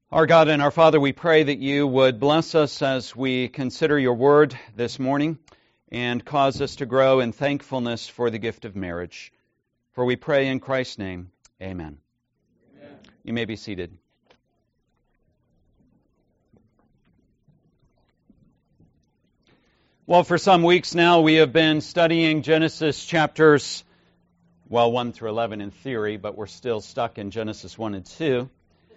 Our God and our Father, we pray that you would bless us as we consider your word this morning and cause us to grow in thankfulness for the gift of marriage. For we pray in Christ's name, amen. Amen. You may be seated. Well, for some weeks now we have been studying Genesis chapters, 1 through 11 in theory, but we're still stuck in Genesis 1 and 2.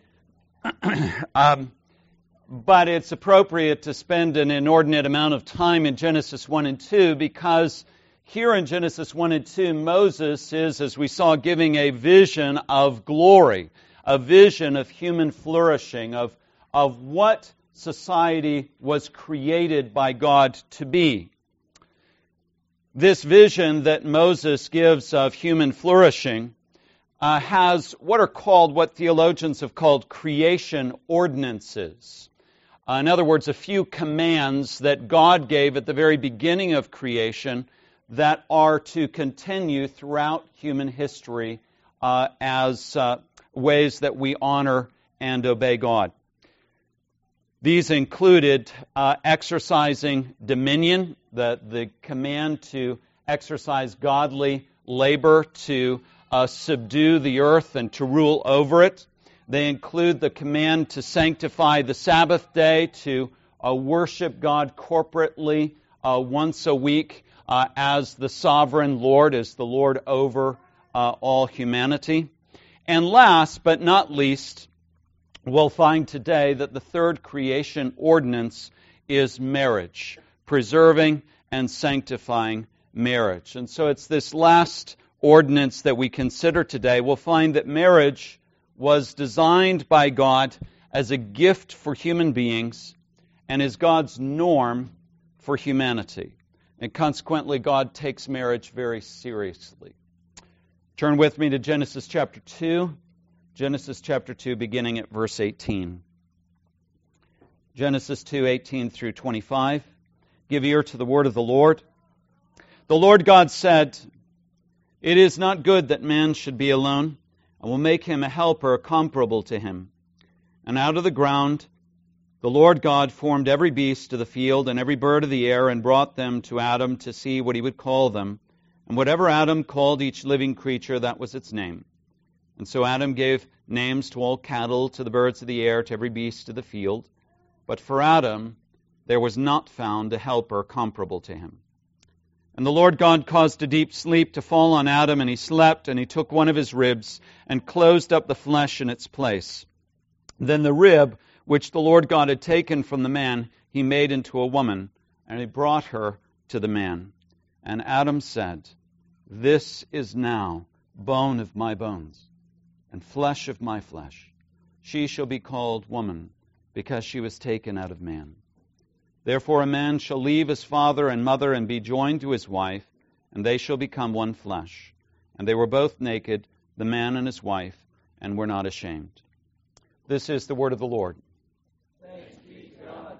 But it's appropriate to spend an inordinate amount of time in Genesis 1 and 2 because here in Genesis 1 and 2, Moses is, as we saw, giving a vision of glory, a vision of human flourishing, of what society was created by God to be. This vision that Moses gives of human flourishing has what theologians have called creation ordinances. In other words, a few commands that God gave at the very beginning of creation that are to continue throughout human history as ways that we honor and obey God. These included exercising dominion, the command to exercise godly labor, to subdue the earth and to rule over it. They include the command to sanctify the Sabbath day, to worship God corporately once a week as the sovereign Lord, as the Lord over all humanity. And last but not least, we'll find today that the third creation ordinance is marriage, preserving and sanctifying marriage. And so it's this last ordinance that we consider today. We'll find that marriage was designed by God as a gift for human beings and is God's norm for humanity. And consequently, God takes marriage very seriously. Turn with me to Genesis chapter 2. Genesis chapter 2, beginning at verse 18. Genesis 2, 18 through 25. Give ear to the word of the Lord. The Lord God said, "It is not good that man should be alone. I will make him a helper comparable to him." And out of the ground the Lord God formed every beast of the field and every bird of the air and brought them to Adam to see what he would call them. And whatever Adam called each living creature, that was its name. And so Adam gave names to all cattle, to the birds of the air, to every beast of the field. But for Adam there was not found a helper comparable to him. And the Lord God caused a deep sleep to fall on Adam, and he slept, and he took one of his ribs and closed up the flesh in its place. Then the rib which the Lord God had taken from the man, he made into a woman, and he brought her to the man. And Adam said, "This is now bone of my bones, and flesh of my flesh. She shall be called woman, because she was taken out of man. Therefore a man shall leave his father and mother and be joined to his wife, and they shall become one flesh. And they were both naked, the man and his wife, and were not ashamed." This is the word of the Lord. Thanks be to God.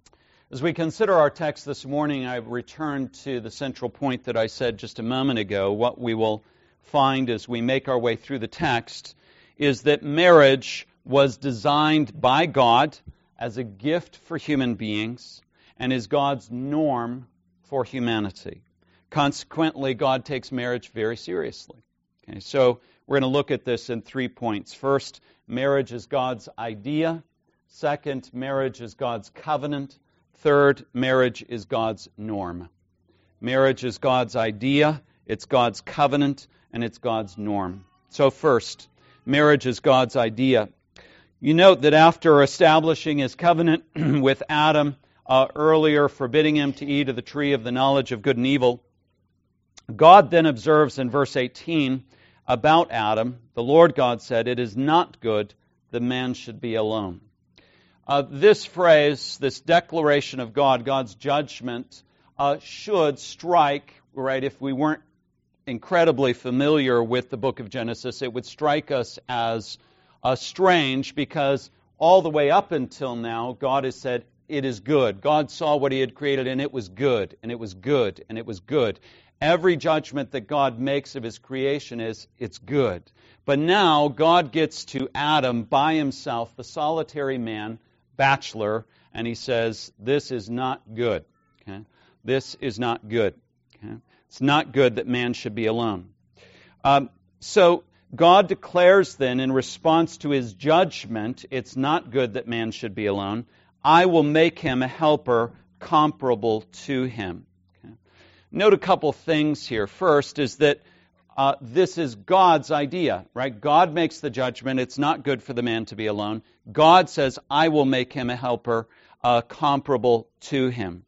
As we consider our text this morning, I return to the central point that I said just a moment ago. What we will find as we make our way through the text is that marriage was designed by God as a gift for human beings and is God's norm for humanity. Consequently, God takes marriage very seriously. Okay, so we're going to look at this in 3 points. First, marriage is God's idea. Second, marriage is God's covenant. Third, marriage is God's norm. Marriage is God's idea, it's God's covenant, and it's God's norm. So first, marriage is God's idea. You note that after establishing his covenant with Adam earlier, forbidding him to eat of the tree of the knowledge of good and evil, God then observes in verse 18 about Adam, the Lord God said, "It is not good that man should be alone." This phrase, this declaration of God, God's judgment, should strike, right, if we weren't incredibly familiar with the book of Genesis, it would strike us as strange because all the way up until now, God has said, it is good. God saw what he had created and it was good, and it was good, and it was good. Every judgment that God makes of his creation it's good. But now God gets to Adam by himself, the solitary man, bachelor, and he says, this is not good. Okay? This is not good. Okay? It's not good that man should be alone. So God declares then, in response to his judgment, it's not good that man should be alone. I will make him a helper comparable to him. Okay? Note a couple things here. First is that this is God's idea, right? God makes the judgment. It's not good for the man to be alone. God says, I will make him a helper comparable to him.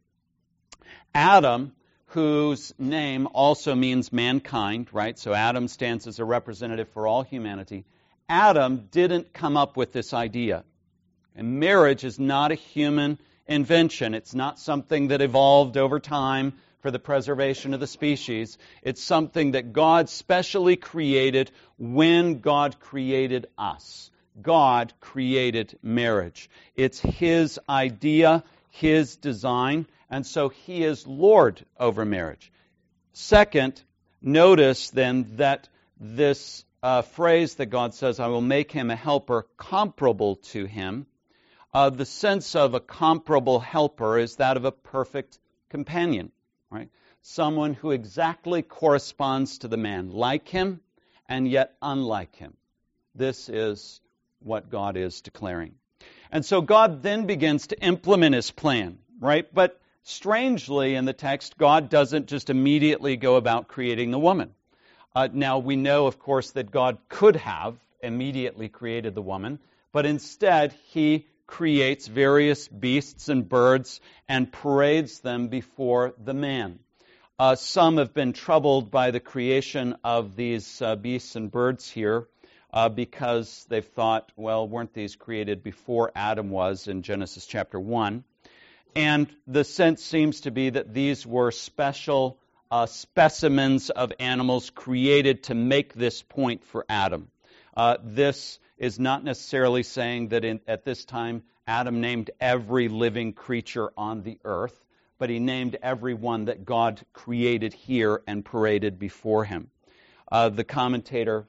Adam, whose name also means mankind, right? So Adam stands as a representative for all humanity. Adam didn't come up with this idea. And marriage is not a human invention. It's not something that evolved over time for the preservation of the species. It's something that God specially created when God created us. God created marriage. It's his idea, his design, and so he is Lord over marriage. Second, notice then that this phrase that God says, I will make him a helper comparable to him, the sense of a comparable helper is that of a perfect companion, right? Someone who exactly corresponds to the man, like him and yet unlike him. This is what God is declaring. And so God then begins to implement his plan, right? But strangely in the text, God doesn't just immediately go about creating the woman. Now we know, of course, that God could have immediately created the woman, but instead he creates various beasts and birds and parades them before the man. Some have been troubled by the creation of these beasts and birds here because they've thought, well, weren't these created before Adam was in Genesis chapter 1? And the sense seems to be that these were special specimens of animals created to make this point for Adam. This is not necessarily saying that at this time Adam named every living creature on the earth, but he named every one that God created here and paraded before him. The commentator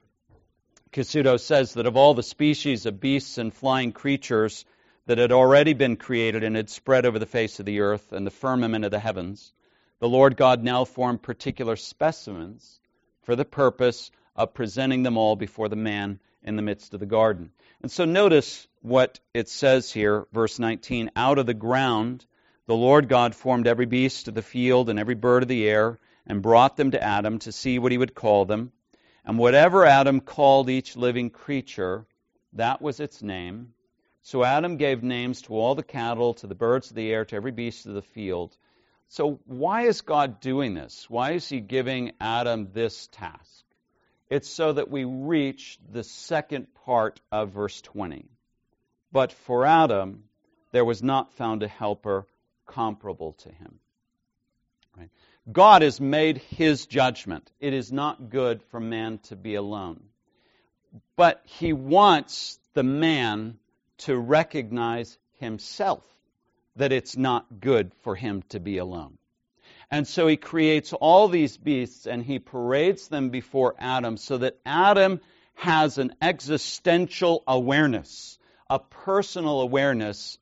Casuto says that of all the species of beasts and flying creatures that had already been created and had spread over the face of the earth and the firmament of the heavens, the Lord God now formed particular specimens for the purpose of presenting them all before the man in the midst of the garden. And so notice what it says here, verse 19, out of the ground the Lord God formed every beast of the field and every bird of the air and brought them to Adam to see what he would call them. And whatever Adam called each living creature, that was its name. So Adam gave names to all the cattle, to the birds of the air, to every beast of the field. So why is God doing this? Why is he giving Adam this task? It's so that we reach the second part of verse 20. But for Adam, there was not found a helper comparable to him. Right? God has made his judgment. It is not good for man to be alone. But he wants the man to recognize himself that it's not good for him to be alone. And so he creates all these beasts and he parades them before Adam so that Adam has an existential awareness, a personal awareness.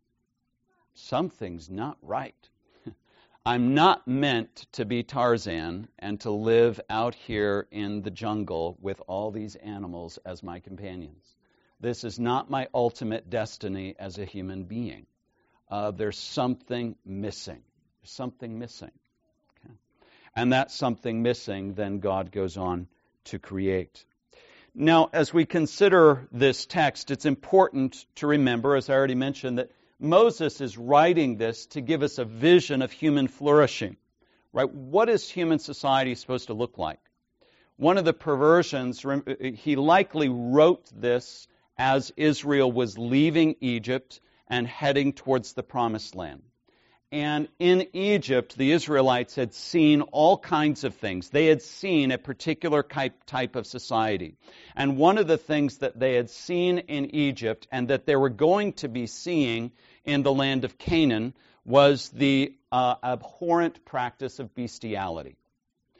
Something's not right. I'm not meant to be Tarzan and to live out here in the jungle with all these animals as my companions. This is not my ultimate destiny as a human being. There's something missing. There's something missing. Okay? And that something missing, then God goes on to create. Now, as we consider this text, it's important to remember, as I already mentioned, that Moses is writing this to give us a vision of human flourishing. Right? What is human society supposed to look like? One of the perversions, he likely wrote this as Israel was leaving Egypt and heading towards the Promised Land. And in Egypt, the Israelites had seen all kinds of things. They had seen a particular type of society. And one of the things that they had seen in Egypt and that they were going to be seeing in the land of Canaan was the abhorrent practice of bestiality.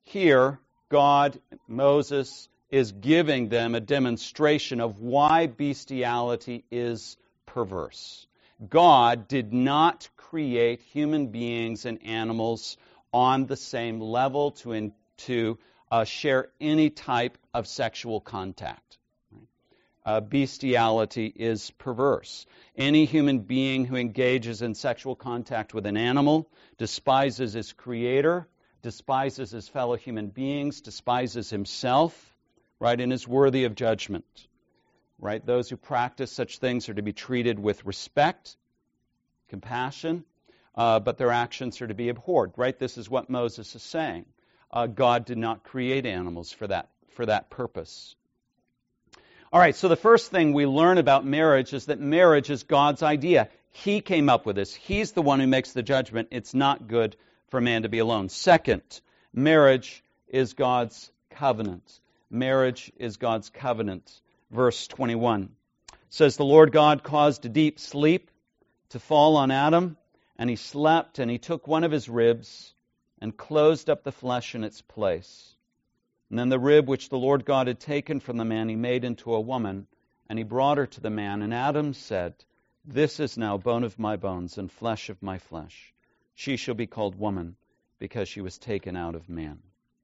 Here, God, Moses, is giving them a demonstration of why bestiality is perverse. God did not create human beings and animals on the same level to share any type of sexual contact. Bestiality is perverse. Any human being who engages in sexual contact with an animal despises his creator, despises his fellow human beings, despises himself, right, and is worthy of judgment. Right? Those who practice such things are to be treated with respect, compassion, but their actions are to be abhorred. Right? This is what Moses is saying. God did not create animals for that purpose. All right, so the first thing we learn about marriage is that marriage is God's idea. He came up with this. He's the one who makes the judgment. It's not good for man to be alone. Second, marriage is God's covenant. Marriage is God's covenant. Verse 21 says, "The Lord God caused a deep sleep to fall on Adam, and he slept, and he took one of his ribs and closed up the flesh in its place. And then the rib which the Lord God had taken from the man he made into a woman, and he brought her to the man. And Adam said, 'This is now bone of my bones and flesh of my flesh. She shall be called woman, because she was taken out of man.'"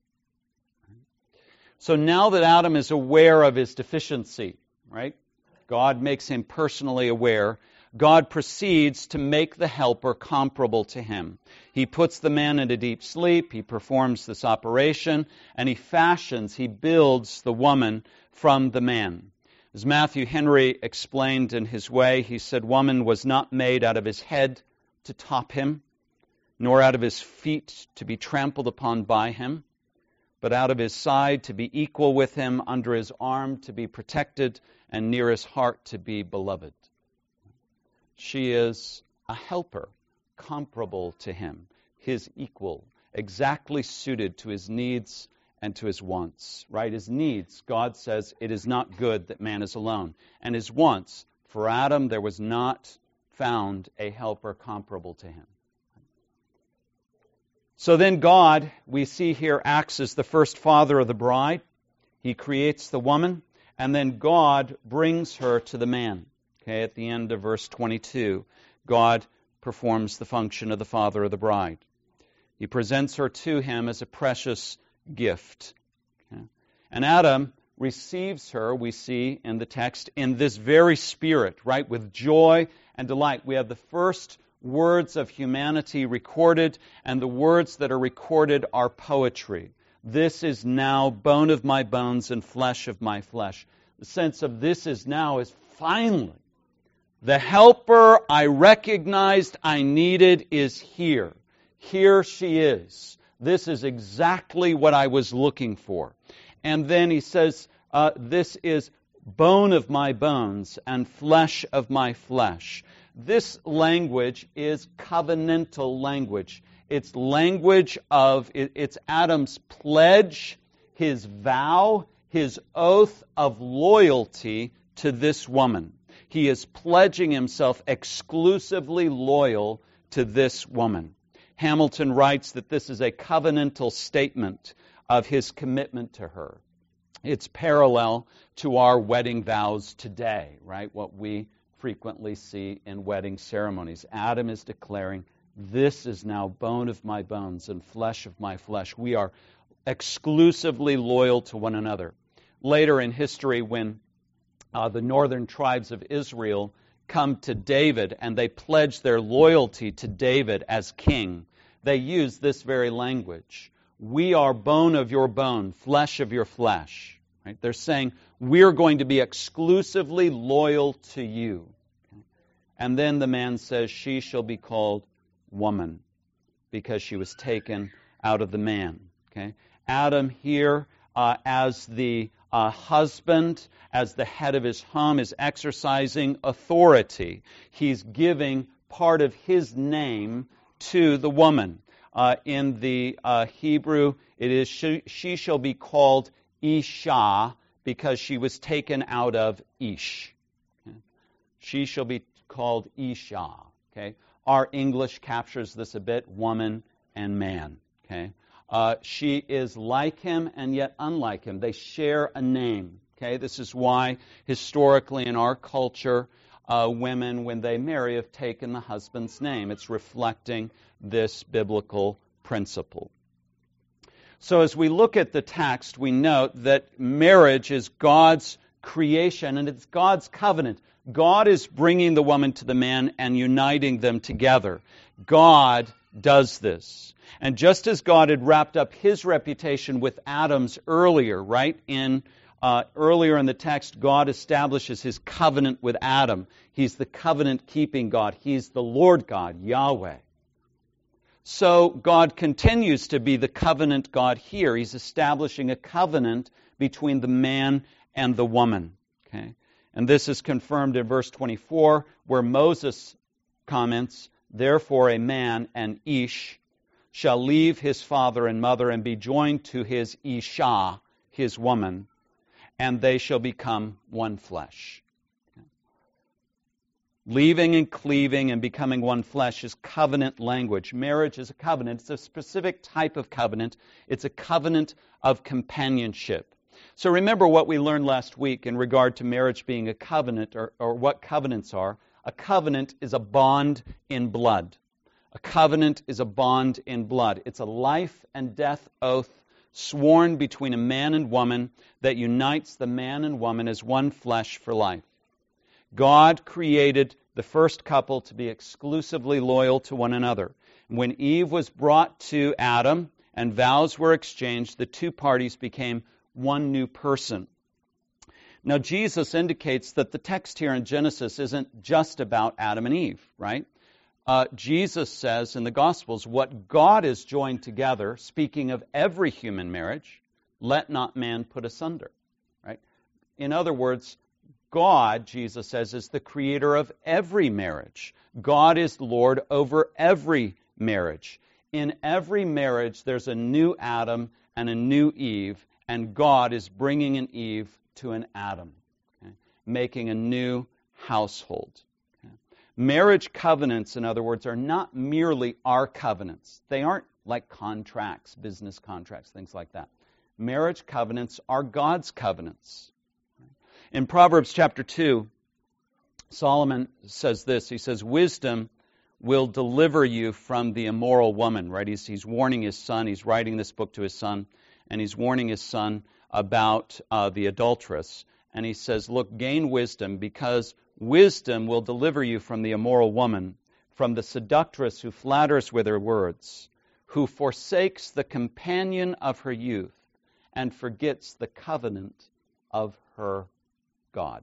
So now that Adam is aware of his deficiency, right? God makes him personally aware. God proceeds to make the helper comparable to him. He puts the man into deep sleep, he performs this operation, and he builds the woman from the man. As Matthew Henry explained in his way, he said, "Woman was not made out of his head to top him, nor out of his feet to be trampled upon by him, but out of his side to be equal with him, under his arm to be protected, and near his heart to be beloved." She is a helper, comparable to him, his equal, exactly suited to his needs and to his wants. Right? His needs, God says, it is not good that man is alone. And his wants, for Adam there was not found a helper comparable to him. So then God, we see here, acts as the first father of the bride. He creates the woman, and then God brings her to the man. Okay, at the end of verse 22, God performs the function of the father of the bride. He presents her to him as a precious gift. Okay? And Adam receives her, we see in the text, in this very spirit, right, with joy and delight. We have the first words of humanity recorded, and the words that are recorded are poetry. This is now bone of my bones and flesh of my flesh. The sense of this is now is finally. The helper I recognized I needed is here. Here she is. This is exactly what I was looking for. And then he says, this is bone of my bones and flesh of my flesh. This language is covenantal language. It's language of, it's Adam's pledge, his vow, his oath of loyalty to this woman. He is pledging himself exclusively loyal to this woman. Hamilton writes that this is a covenantal statement of his commitment to her. It's parallel to our wedding vows today, right? What we frequently see in wedding ceremonies. Adam is declaring, this is now bone of my bones and flesh of my flesh. We are exclusively loyal to one another. Later in history, when the northern tribes of Israel come to David and they pledge their loyalty to David as king, they use this very language. We are bone of your bone, flesh of your flesh. Right? They're saying, we're going to be exclusively loyal to you. Okay? And then the man says, she shall be called woman, because she was taken out of the man. Okay? Adam here, as the husband, as the head of his home, is exercising authority. He's giving part of his name to the woman. In the Hebrew, it is she shall be called Isha, because she was taken out of Ish. Okay? She shall be called Isha. Okay? Our English captures this a bit, woman and man. Okay? She is like him and yet unlike him. They share a name. Okay, this is why historically in our culture, women, when they marry, have taken the husband's name. It's reflecting this biblical principle. So as we look at the text, we note that marriage is God's creation and it's God's covenant. God is bringing the woman to the man and uniting them together. God does this. And just as God had wrapped up his reputation with Adam's earlier, right? Earlier in the text, God establishes his covenant with Adam. He's the covenant-keeping God. He's the Lord God, Yahweh. So God continues to be the covenant God here. He's establishing a covenant between the man and the woman. Okay? And this is confirmed in verse 24, where Moses comments, "Therefore a man, an ish, shall leave his father and mother and be joined to his isha, his woman, and they shall become one flesh." Leaving and cleaving and becoming one flesh is covenant language. Marriage is a covenant. It's a specific type of covenant. It's a covenant of companionship. So remember what we learned last week in regard to marriage being a covenant, or what covenants are. A covenant is a bond in blood. A covenant is a bond in blood. It's a life and death oath sworn between a man and woman that unites the man and woman as one flesh for life. God created the first couple to be exclusively loyal to one another. When Eve was brought to Adam and vows were exchanged, the two parties became one new person. Now, Jesus indicates that the text here in Genesis isn't just about Adam and Eve, right? Jesus says in the Gospels, what God has joined together, speaking of every human marriage, let not man put asunder, right? In other words, God, Jesus says, is the creator of every marriage. God is Lord over every marriage. In every marriage, there's a new Adam and a new Eve, and God is bringing an Eve to an Adam, okay? Making a new household. Okay? Marriage covenants, in other words, are not merely our covenants. They aren't like contracts, business contracts, things like that. Marriage covenants are God's covenants. In Proverbs chapter 2, Solomon says this. He says, "Wisdom will deliver you from the immoral woman," right? He's warning his son. He's writing this book to his son, and he's warning his son about the adulteress. And he says, look, gain wisdom, because wisdom will deliver you from the immoral woman, from the seductress who flatters with her words, who forsakes the companion of her youth and forgets the covenant of her God.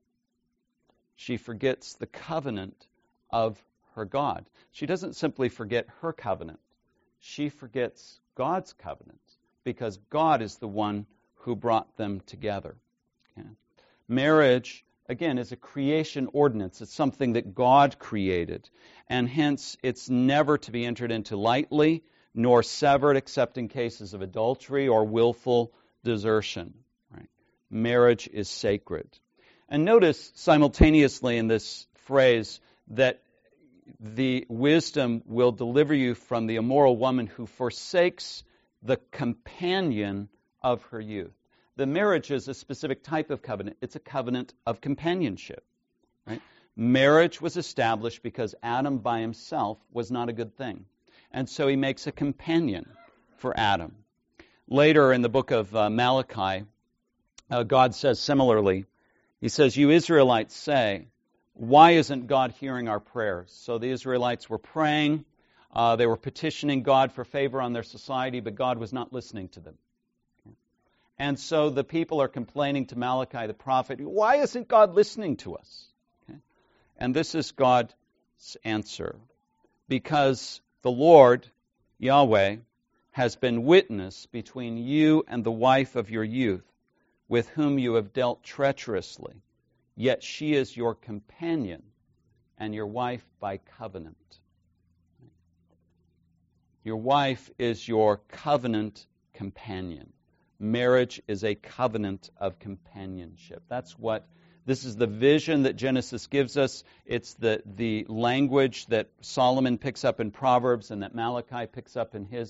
She forgets the covenant of her God. She doesn't simply forget her covenant. She forgets God's covenant, because God is the one who brought them together. Okay? Marriage, again, is a creation ordinance. It's something that God created, and hence it's never to be entered into lightly, nor severed except in cases of adultery or willful desertion. Right? Marriage is sacred. And notice simultaneously in this phrase that the wisdom will deliver you from the immoral woman who forsakes the companion of her youth. The marriage is a specific type of covenant. It's a covenant of companionship. Right? Marriage was established because Adam by himself was not a good thing. And so he makes a companion for Adam. Later in the book of Malachi, God says similarly, he says, "You Israelites say, why isn't God hearing our prayers?" So the Israelites were praying. They were petitioning God for favor on their society, but God was not listening to them. And so the people are complaining to Malachi the prophet, why isn't God listening to us? Okay? And this is God's answer. Because the Lord, Yahweh, has been witness between you and the wife of your youth, with whom you have dealt treacherously, yet she is your companion and your wife by covenant. Your wife is your covenant companion. Marriage is a covenant of companionship. This is the vision that Genesis gives us. It's the language that Solomon picks up in Proverbs and that Malachi picks up in his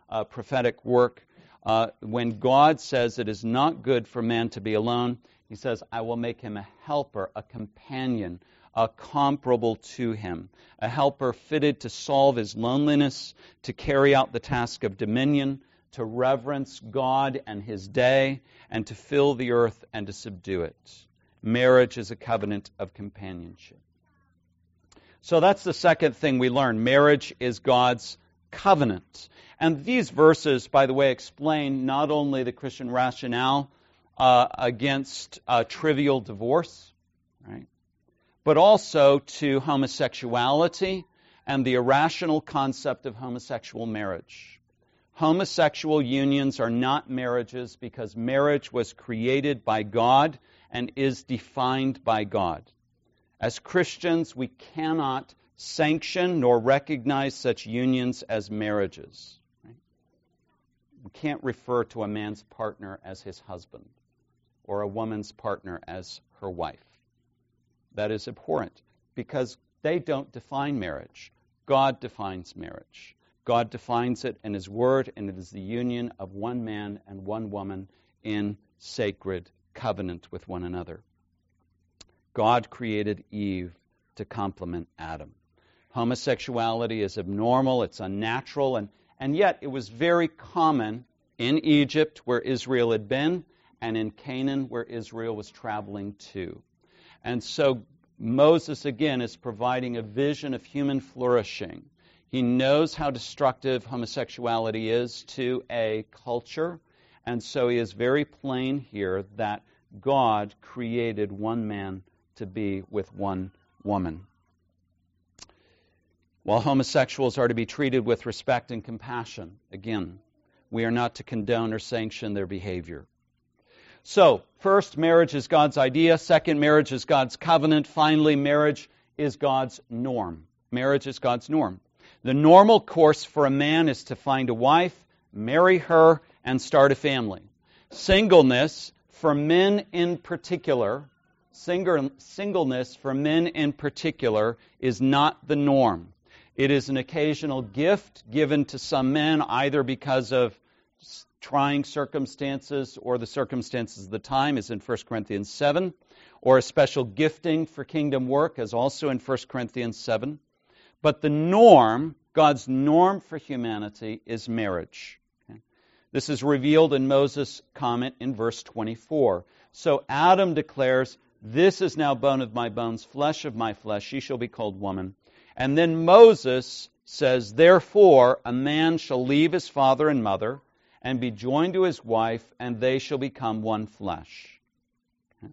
prophetic work. When God says it is not good for man to be alone, he says, I will make him a helper, a companion, comparable to him, a helper fitted to solve his loneliness, to carry out the task of dominion, to reverence God and his day, and to fill the earth and to subdue it. Marriage is a covenant of companionship. So that's the second thing we learn. Marriage is God's covenant. And these verses, by the way, explain not only the Christian rationale against trivial divorce, right, but also to homosexuality and the irrational concept of homosexual marriage. Homosexual unions are not marriages because marriage was created by God and is defined by God. As Christians, we cannot sanction nor recognize such unions as marriages. Right? We can't refer to a man's partner as his husband or a woman's partner as her wife. That is abhorrent because they don't define marriage. God defines marriage. God defines it in his word, and it is the union of one man and one woman in sacred covenant with one another. God created Eve to complement Adam. Homosexuality is abnormal, it's unnatural, and yet it was very common in Egypt, where Israel had been, and in Canaan, where Israel was traveling to. And so Moses, again, is providing a vision of human flourishing. He knows how destructive homosexuality is to a culture, and so he is very plain here that God created one man to be with one woman. While homosexuals are to be treated with respect and compassion, again, we are not to condone or sanction their behavior. So, first, marriage is God's idea. Second, marriage is God's covenant. Finally, marriage is God's norm. Marriage is God's norm. The normal course for a man is to find a wife, marry her, and start a family. Singleness for men in particular, singleness for men in particular is not the norm. It is an occasional gift given to some men either because of trying circumstances or the circumstances of the time, as in 1 Corinthians 7, or a special gifting for kingdom work, as also in 1 Corinthians 7. But the norm, God's norm for humanity, is marriage. Okay? This is revealed in Moses' comment in verse 24. So Adam declares, "This is now bone of my bones, flesh of my flesh, she shall be called woman." And then Moses says, "Therefore a man shall leave his father and mother, and be joined to his wife, and they shall become one flesh." Okay.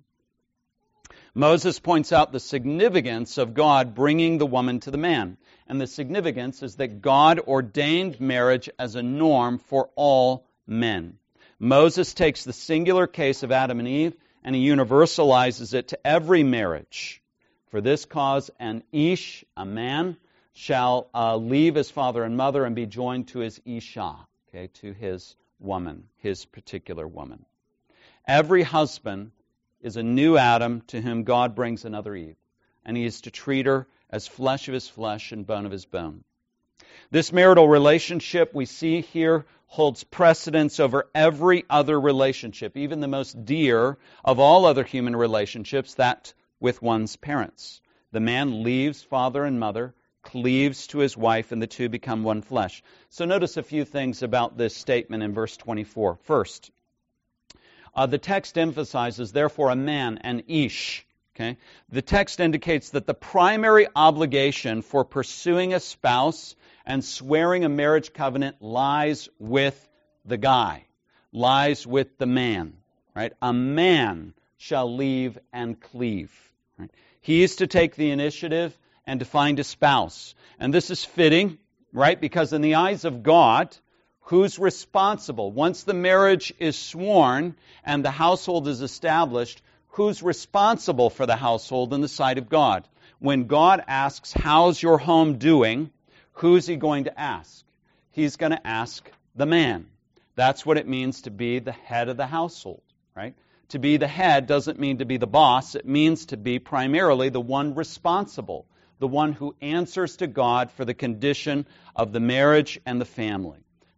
Moses points out the significance of God bringing the woman to the man. And the significance is that God ordained marriage as a norm for all men. Moses takes the singular case of Adam and Eve, and he universalizes it to every marriage. For this cause, an ish, a man, shall leave his father and mother and be joined to his isha, okay, to his woman, his particular woman. Every husband is a new Adam to whom God brings another Eve, and he is to treat her as flesh of his flesh and bone of his bone. This marital relationship we see here holds precedence over every other relationship, even the most dear of all other human relationships, that with one's parents. The man leaves father and mother, cleaves to his wife, and the two become one flesh. So notice a few things about this statement in verse 24. First, the text emphasizes, therefore, a man, an ish. Okay? The text indicates that the primary obligation for pursuing a spouse and swearing a marriage covenant lies with the guy, lies with the man. Right? A man shall leave and cleave. Right? He is to take the initiative and to find a spouse. And this is fitting, right? Because in the eyes of God, who's responsible? Once the marriage is sworn and the household is established, who's responsible for the household in the sight of God? When God asks, "How's your home doing?" who's he going to ask? He's going to ask the man. That's what it means to be the head of the household, right? To be the head doesn't mean to be the boss. It means to be primarily the one responsible, the one who answers to God for the condition of the marriage and the family.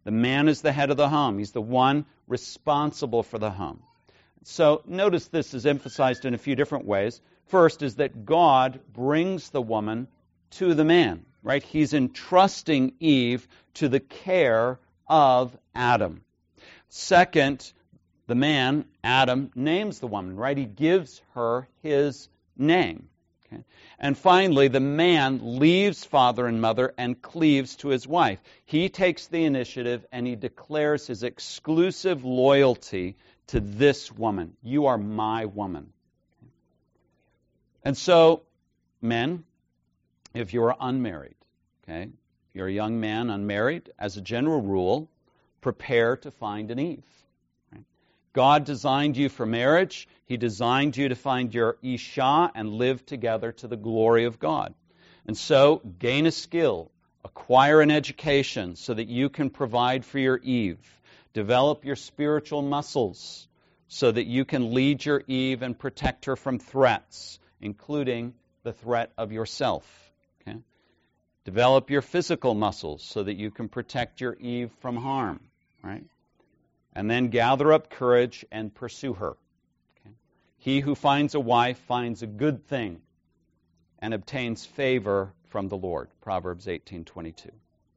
The man is the head of the home. He's the one responsible for the home. So notice this is emphasized in a few different ways. First is that God brings the woman to the man, right? He's entrusting Eve to the care of Adam. Second, the man, Adam, names the woman, right? He gives her his name. Okay? And finally, the man leaves father and mother and cleaves to his wife. He takes the initiative and he declares his exclusive loyalty to this woman. You are my woman. And so, men, if you're unmarried, okay, if you're a young man unmarried, as a general rule, prepare to find an Eve. Right? God designed you for marriage. He designed you to find your Isha and live together to the glory of God. And so, gain a skill, acquire an education so that you can provide for your Eve. Develop your spiritual muscles so that you can lead your Eve and protect her from threats, including the threat of yourself. Okay? Develop your physical muscles so that you can protect your Eve from harm. Right? And then gather up courage and pursue her. Okay? He who finds a wife finds a good thing and obtains favor from the Lord. Proverbs 18:22.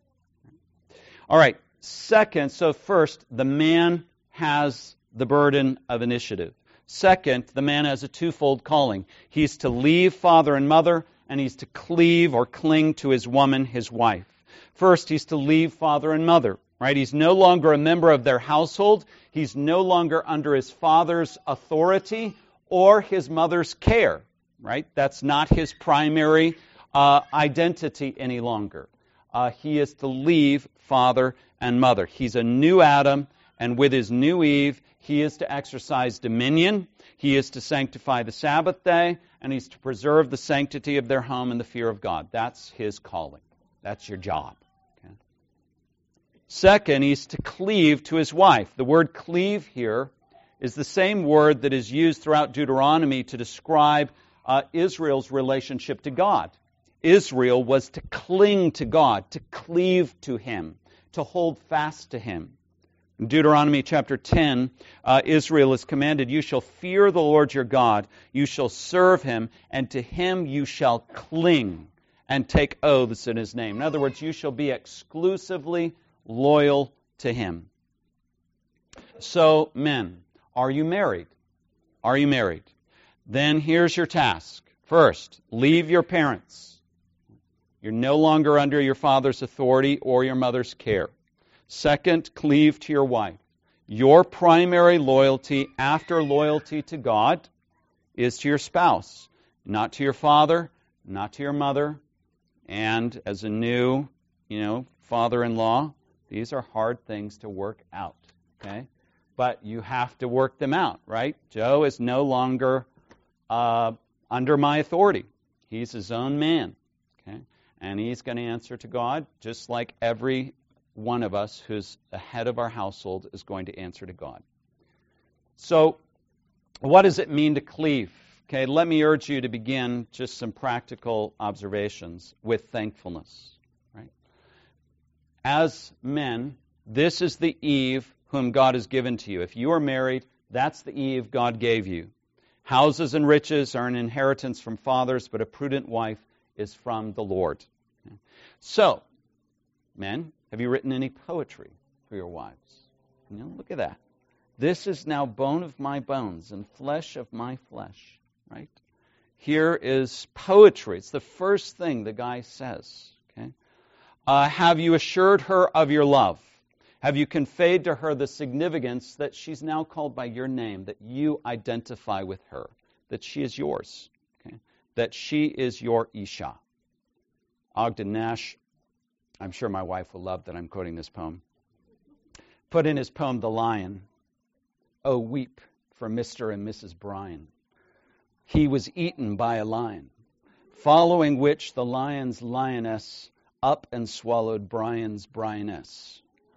All right. Second, so first, the man has the burden of initiative. Second, the man has a twofold calling. He's to leave father and mother, and he's to cleave or cling to his woman, his wife. First, he's to leave father and mother. Right? He's no longer a member of their household. He's no longer under his father's authority or his mother's care. Right? That's not his primary identity any longer. He is to leave father and mother. He's a new Adam, and with his new Eve, he is to exercise dominion. He is to sanctify the Sabbath day, and he's to preserve the sanctity of their home in the fear of God. That's his calling. That's your job. Okay? Second, he's to cleave to his wife. The word cleave here is the same word that is used throughout Deuteronomy to describe Israel's relationship to God. Israel was to cling to God, to cleave to Him, to hold fast to Him. In Deuteronomy chapter 10, Israel is commanded, "You shall fear the Lord your God, you shall serve Him, and to Him you shall cling and take oaths in His name." In other words, you shall be exclusively loyal to Him. So, men, are you married? Are you married? Then here's your task. First, leave your parents. You're no longer under your father's authority or your mother's care. Second, cleave to your wife. Your primary loyalty after loyalty to God is to your spouse, not to your father, not to your mother. And as a new, father-in-law, these are hard things to work out, okay? But you have to work them out, right? Joe is no longer under my authority. He's his own man, okay? And he's going to answer to God just like every one of us who's the head of our household is going to answer to God. So, what does it mean to cleave? Okay, let me urge you to begin just some practical observations with thankfulness. Right? As men, this is the Eve whom God has given to you. If you are married, that's the Eve God gave you. Houses and riches are an inheritance from fathers, but a prudent wife is from the Lord. Okay. So, men, have you written any poetry for your wives? Look at that. This is now bone of my bones and flesh of my flesh. Right? Here is poetry. It's the first thing the guy says. Okay? Have you assured her of your love? Have you conveyed to her the significance that she's now called by your name, that you identify with her, that she is yours, okay? That she is your Isha? Ogden Nash, I'm sure my wife will love that I'm quoting this poem, put in his poem, The Lion, "Oh, weep for Mr. and Mrs. Bryan. He was eaten by a lion, following which the lion's lioness up and swallowed Bryan's Bryaness."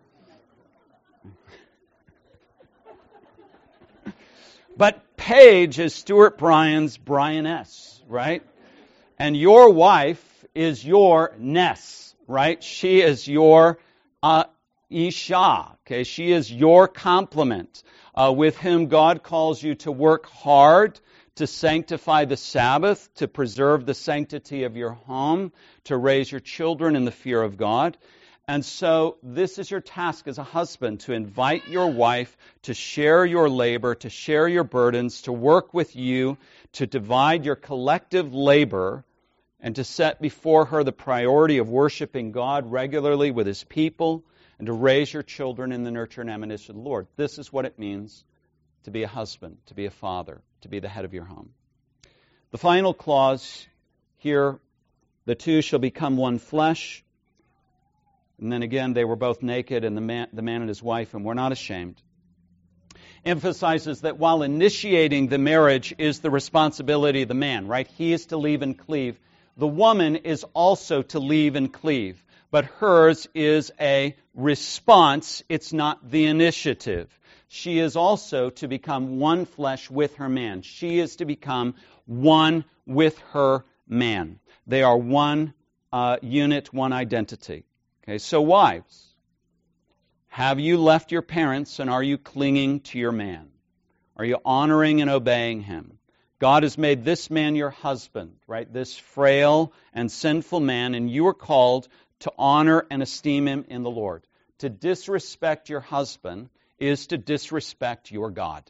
But Paige is Stuart Bryan's Bryaness, right? And your wife is your Ness, right? She is your Isha. Okay, she is your complement, with whom God calls you to work hard, to sanctify the Sabbath, to preserve the sanctity of your home, to raise your children in the fear of God. And so this is your task as a husband, to invite your wife to share your labor, to share your burdens, to work with you, to divide your collective labor, and to set before her the priority of worshiping God regularly with His people, and to raise your children in the nurture and admonition of the Lord. This is what it means to be a husband, to be a father, to be the head of your home. The final clause here, the two shall become one flesh. And then again, they were both naked, and the man and his wife, and were not ashamed. Emphasizes that while initiating the marriage is the responsibility of the man, right? He is to leave and cleave. The woman is also to leave and cleave. But hers is a response. It's not the initiative. She is also to become one flesh with her man. She is to become one with her man. They are one unit, one identity. Okay, so wives, have you left your parents and are you clinging to your man? Are you honoring and obeying him? God has made this man your husband, right? This frail and sinful man, and you are called to honor and esteem him in the Lord. To disrespect your husband is to disrespect your God.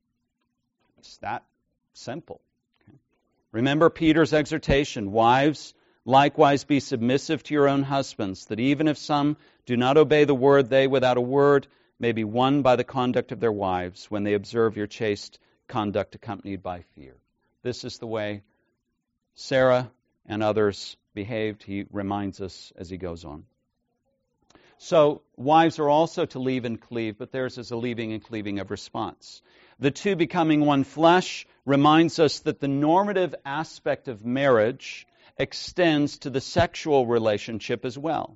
It's that simple. Okay. Remember Peter's exhortation, wives, likewise be submissive to your own husbands, that even if some do not obey the word, they without a word may be won by the conduct of their wives when they observe your chaste conduct accompanied by fear. This is the way Sarah and others behaved, he reminds us as he goes on. So wives are also to leave and cleave, but theirs is a leaving and cleaving of response. The two becoming one flesh reminds us that the normative aspect of marriage extends to the sexual relationship as well.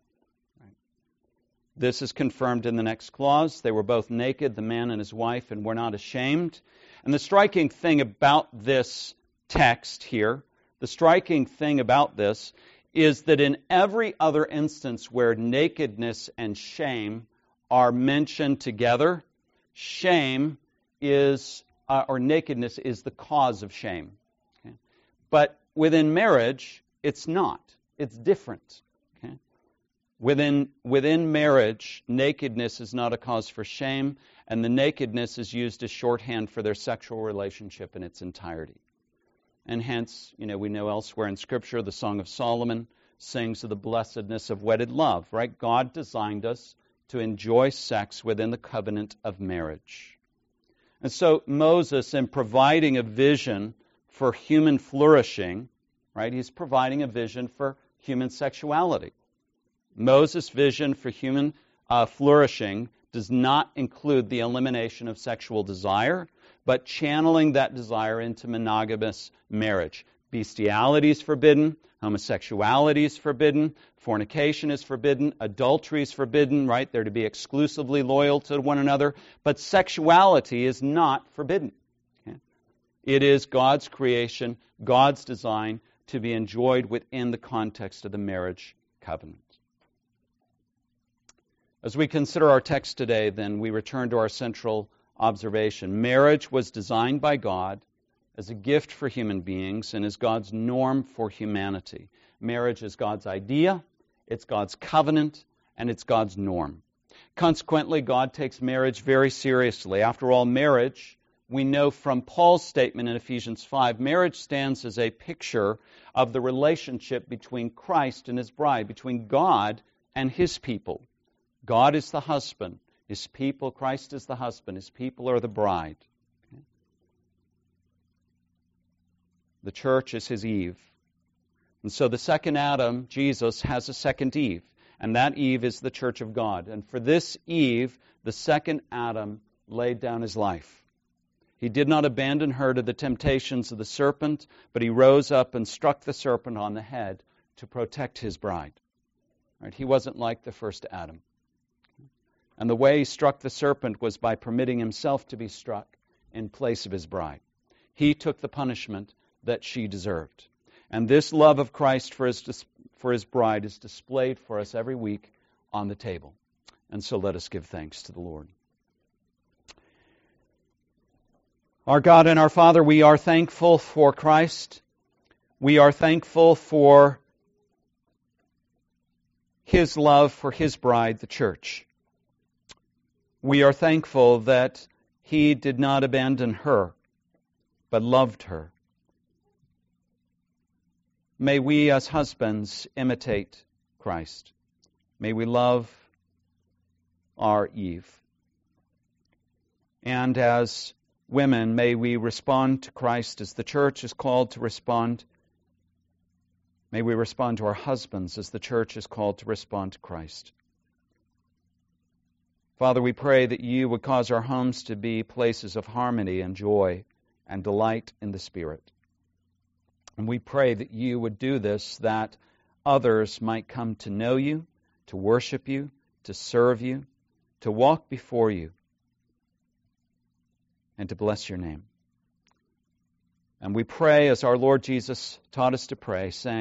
This is confirmed in the next clause. They were both naked, the man and his wife, and were not ashamed. And the striking thing about this text here, the striking thing about this is that in every other instance where nakedness and shame are mentioned together, shame is, or nakedness is the cause of shame. Okay? But within marriage, it's not. It's different. Okay? Within marriage, nakedness is not a cause for shame, and the nakedness is used as shorthand for their sexual relationship in its entirety. And hence, we know elsewhere in Scripture, the Song of Solomon sings of the blessedness of wedded love, right? God designed us to enjoy sex within the covenant of marriage. And so Moses, in providing a vision for human flourishing, right, he's providing a vision for human sexuality. Moses' vision for human flourishing does not include the elimination of sexual desire, but channeling that desire into monogamous marriage. Bestiality is forbidden, homosexuality is forbidden, fornication is forbidden, adultery is forbidden, right? They're to be exclusively loyal to one another, but sexuality is not forbidden. Okay? It is God's creation, God's design to be enjoyed within the context of the marriage covenant. As we consider our text today, then, we return to our central observation. Marriage was designed by God as a gift for human beings and is God's norm for humanity. Marriage is God's idea, it's God's covenant, and it's God's norm. Consequently, God takes marriage very seriously. After all, marriage, we know from Paul's statement in Ephesians 5, marriage stands as a picture of the relationship between Christ and his bride, between God and his people. God is the husband. His people, Christ is the husband. His people are the bride. Okay? The church is his Eve. And so the second Adam, Jesus, has a second Eve. And that Eve is the church of God. And for this Eve, the second Adam laid down his life. He did not abandon her to the temptations of the serpent, but he rose up and struck the serpent on the head to protect his bride. Right? He wasn't like the first Adam. And the way he struck the serpent was by permitting himself to be struck in place of his bride. He took the punishment that she deserved. And this love of Christ for his bride is displayed for us every week on the table. And so let us give thanks to the Lord. Our God and our Father, we are thankful for Christ. We are thankful for His love for His bride, the church. We are thankful that He did not abandon her, but loved her. May we as husbands imitate Christ. May we love our Eve. And as women, may we respond to Christ as the church is called to respond. May we respond to our husbands as the church is called to respond to Christ. Father, we pray that you would cause our homes to be places of harmony and joy and delight in the Spirit. And we pray that you would do this, that others might come to know you, to worship you, to serve you, to walk before you, and to bless your name. And we pray as our Lord Jesus taught us to pray, saying,